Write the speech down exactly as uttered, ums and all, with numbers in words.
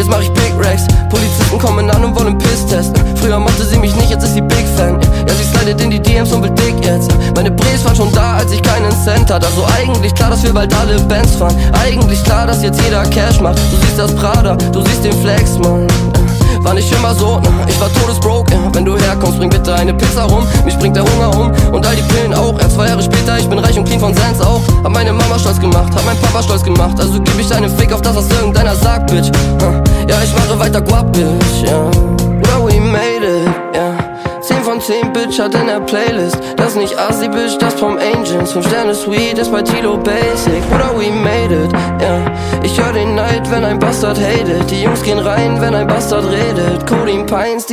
jetzt mach ich Big Racks. Polizisten kommen an und wollen Piss testen. Früher mochte sie mich nicht, jetzt ist sie Big Fan. Ja, sie slidet in die D Ms und will dick jetzt. Meine Brees waren schon da, als ich keinen Cent hatte. Also eigentlich klar, dass wir bald alle Bands fahren. Eigentlich klar, dass jetzt jeder Cash macht. Du siehst das Prada, du siehst den Flex, Mann. War nicht immer so, ne? Ich war todesbroke, ja. Wenn du herkommst, bring bitte eine Pizza rum. Mich bringt der Hunger um und all die Pillen auch. Ja, zwei Jahre später, ich bin reich und clean von Sans auch. Hab meine Mama stolz gemacht, hab mein Papa stolz gemacht. Also geb ich einen Fick auf das, was irgendeiner sagt, Bitch. Ja, ich mache weiter guap, Bitch, ja. Well, we made it, ja. zehn von zehn, Bitch, hat in der Playlist. Das nicht Assi, Bitch, das vom Angels. fünf Sterne Sweet ist bei Tilo Basic. Bruder, we made it, ja. Ich hör den Neid, wenn ein Bastard hatet. Die Jungs gehen rein, wenn ein Bastard redet. Codeine Pines, die